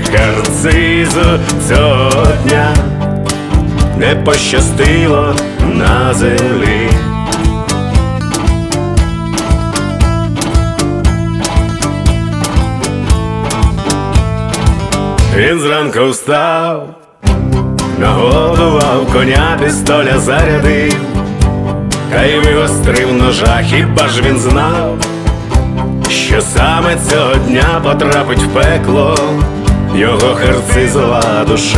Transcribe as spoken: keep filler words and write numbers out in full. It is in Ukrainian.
Харцизу цього дня не пощастило на землі. Він зранку встав, нагодував коня, пістоля зарядив, та й вигострив ножа. Хіба ж він знав, що саме цього дня потрапить в пекло його харцизова душа?